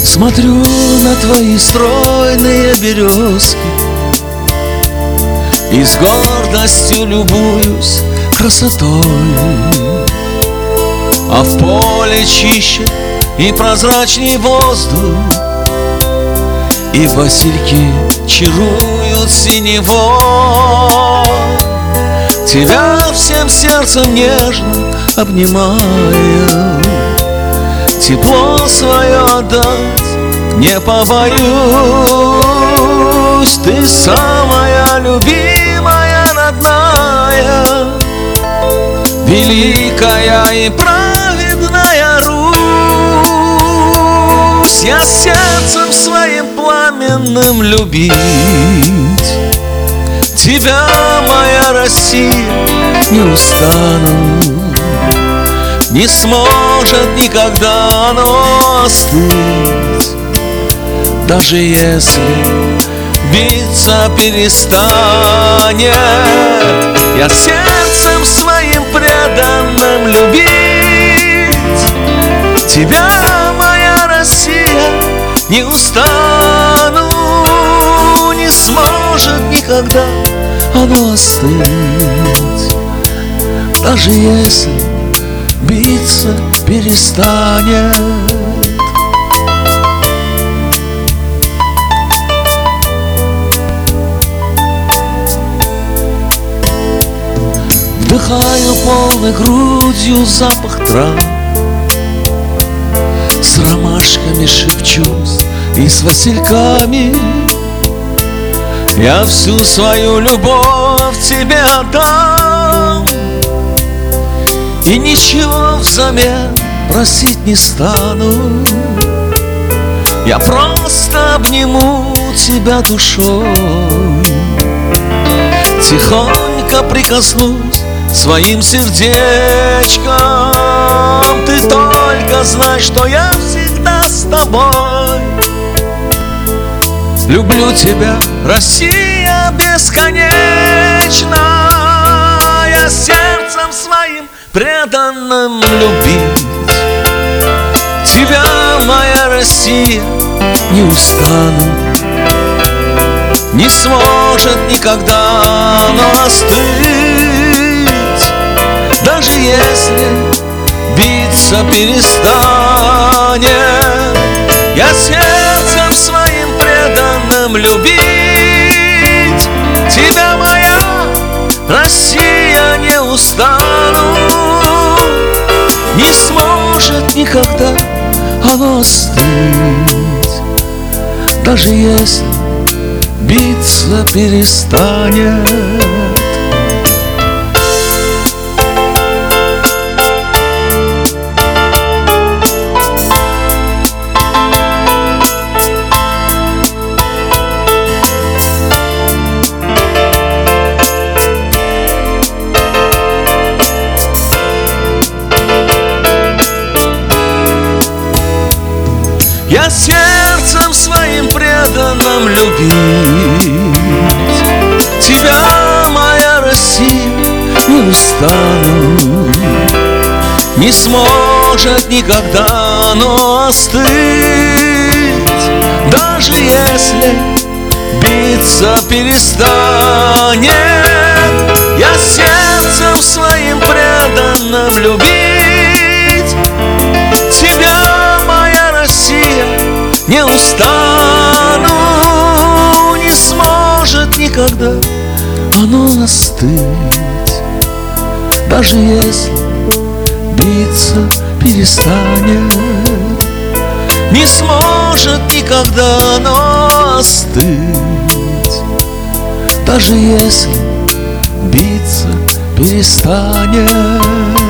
Смотрю на твои стройные березки и с гордостью любуюсь красотой. А в поле чище и прозрачней воздух, и васильки чаруют синевой. Тебя всем сердцем нежно обнимая, тепло свое отдать не побоюсь. Ты самая любимая, родная, великая и праведная Русь. Я сердцем своим пламенным любить тебя, моя Россия, не устану. Не сможет никогда оно остыть, даже если биться перестанет. Я сердцем своим преданным любить тебя, моя Россия, не устану. Не сможет никогда оно остыть, даже если биться перестанет. Вдыхаю полной грудью запах трав, с ромашками шепчусь и с васильками. Я всю свою любовь тебе отдам, и ничего взамен просить не стану. Я просто обниму тебя душой, тихонько прикоснусь своим сердечком. Ты только знай, что я всегда с тобой. Люблю тебя, Россия, бесконечно. Я сердцем своим преданным любить тебя, моя Россия, не устану. Не сможет никогда оно остыть, даже если биться перестанет. Я сердцем своим преданным любить тебя, моя Россия, не устану. Не сможет никогда оно остыть, даже если биться перестанет. Я сердцем своим преданным любить тебя, моя Россия, не устану. Не сможет никогда оно остыть, даже если биться перестанет. Я сердцем своим преданным любить тебя, моя Россия, не устану. Не сможет никогда оно остыть, даже если биться перестанет. Не сможет никогда оно остыть, даже если биться перестанет.